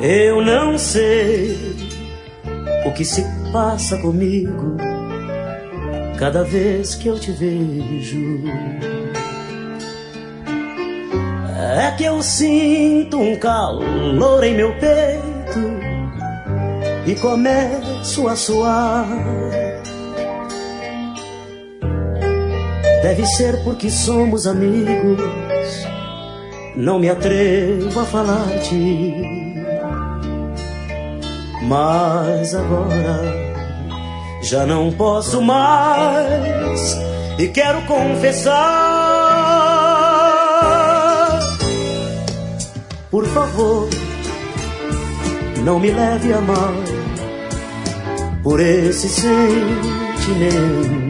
Eu não sei o que se passa comigo cada vez que eu te vejo. É que eu sinto um calor em meu peito e começo a suar. Deve ser porque somos amigos, não me atrevo a falar-te. Mas agora já não posso mais e quero confessar. Por favor, não me leve a mal por esse sentimento.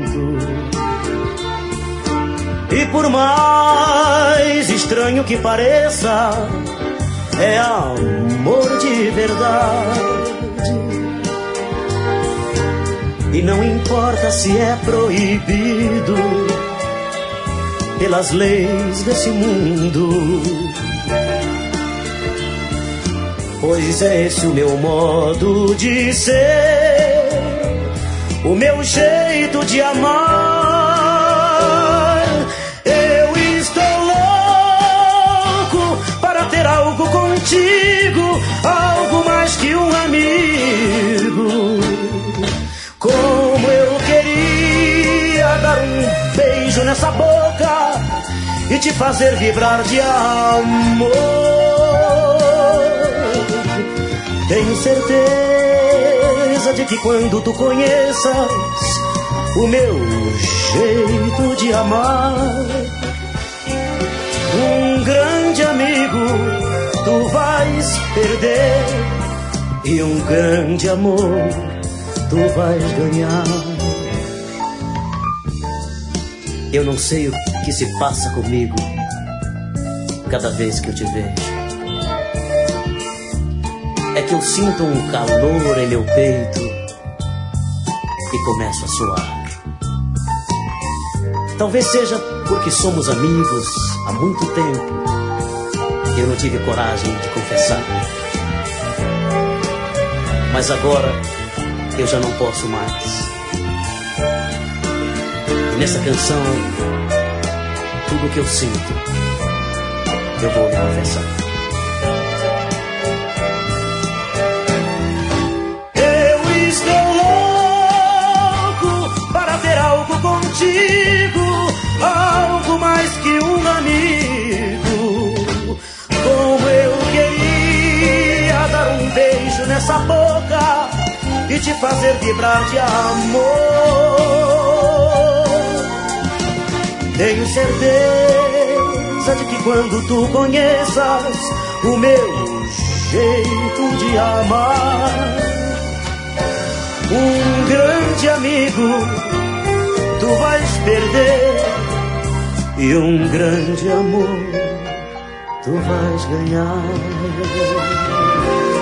E por mais estranho que pareça, é amor de verdade. E não importa se é proibido pelas leis desse mundo, pois é esse o meu modo de ser, o meu jeito de amar. Eu estou louco para ter algo contigo, algo mais que um amigo. Como eu queria dar um beijo nessa boca e te fazer vibrar de amor. Tenho certeza de que quando tu conheças o meu jeito de amar, um grande amigo tu vais perder e um grande amor tu vais ganhar. Eu não sei o que se passa comigo cada vez que eu te vejo. É que eu sinto um calor em meu peito e começo a suar. Talvez seja porque somos amigos há muito tempo e eu não tive coragem de confessar. Mas agora eu já não posso mais. E nessa canção, tudo que eu sinto, eu vou lhe confessar. Eu estou louco para ter algo contigo, algo mais que um amigo. Como eu queria dar um beijo nessa boca e te fazer vibrar de amor. Tenho certeza de que quando tu conheças o meu jeito de amar, um grande amigo tu vais perder e um grande amor tu vais ganhar.